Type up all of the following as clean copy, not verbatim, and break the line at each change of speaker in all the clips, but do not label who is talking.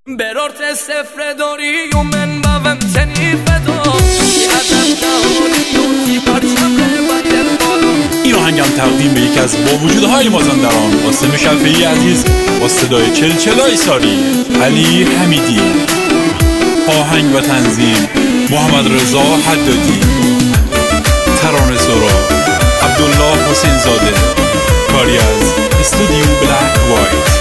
برارت سفر داری و من بوم تنی فدا ادب جهانی و تی پرچم باید بالا.
این آهنگم تقدیم به یکی از با وجودهای مازندران قاسم شفیعی عزیز با صدای چلچلای ساری علی حمیدی. آهنگ و تنظیم محمد رضا حدادی. ترانه سرا عبدالله حسین زاده. کاری از استودیو بلک وایت.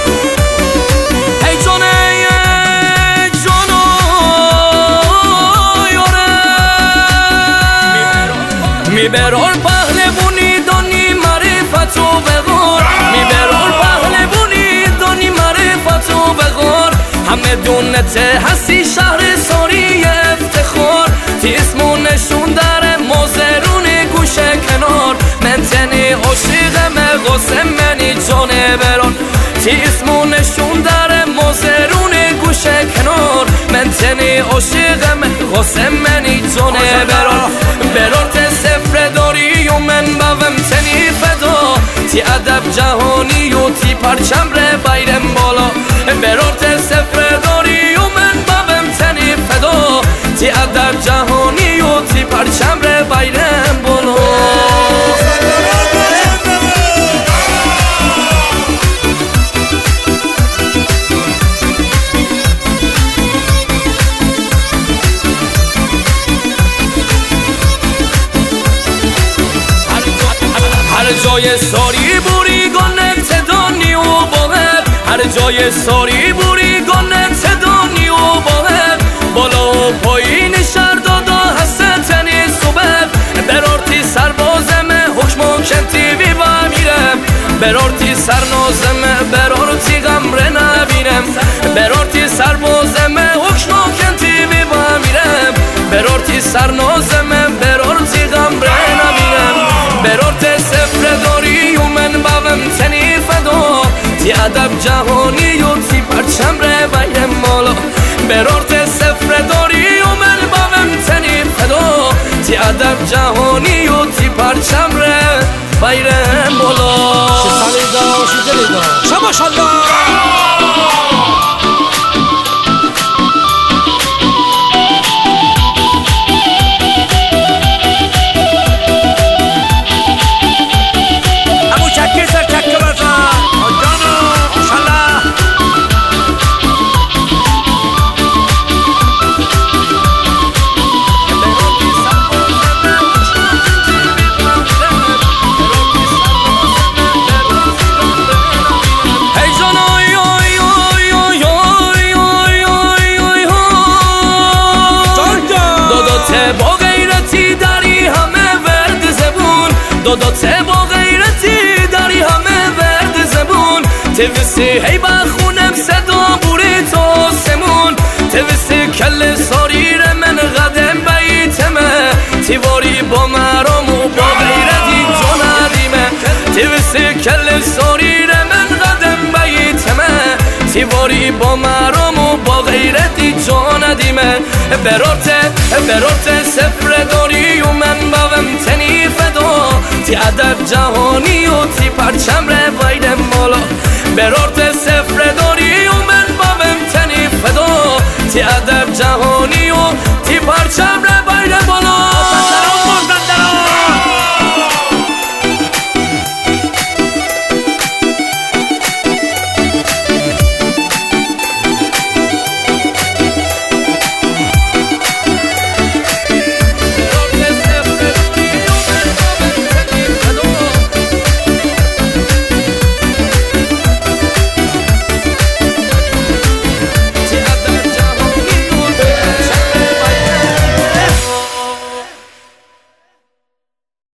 میبرار پهلوانی دانی معرفت و بغار، میبرار پهلوانی دانی معرفت و بغار. همه دونت هستی شهر ساری افتخار، تی اسمو نشون داره مازرون گوشه کنار. من تنی عاشقم قاسم منی جانه بران، تی اسمو نشون داره مازرون گوشه کنار. من تنی عاشقم قاسم منی جانه بران. برات سفر داری و من بوم تنی فدا، تی ادب جهانی و تی پرچم ره بایرم بالا. برات سفر داری و من بوم تنی فدا، تی ادب جهانی و تی پرچم ره بایرم بالا. جای ساری بوری گانت دانی و باید، هر جای ساری بوری گانت دانی و باید. بالا و پایین شهر دادا هست تنی صبح، برارتی سربازم حکم و کنتی بی با میرم. برارتی سرنازم برارتی غمره نبینم، برارتی سربازم حکم و کنتی بی با میرم. برارتی سرنازم برارتی غمره نبینم. برارت سفر داری و من بوم تنی فدا، تی ادب جهانی و تی پرچم ره بایرم بالا. برارت سفر داری و من بوم تنی فدا، تی ادب جهانی و تی پرچم ره بایرم بالا. شماشالله با غیرتی داری همه ورد زبون، داداته با غیرتی داری همه ورد زبون. تویسی هی بخونم صدا بوری تا سمون، تویسی کل ساریر من قدم بیتمه. تیواری با مرام و با غیرتی جا ندیمه، تویسی کل ساریر من قدم بیتمه. تیواری با مرام و با غیرتی جا ندیمه. برات سفر داری و من بوم تنی فدا، تی ادب جهانی و تی پرچم ره بایرم بالا. برات سفر داری و من بوم تنی فدا، تی ادب جهانی و تی پرچم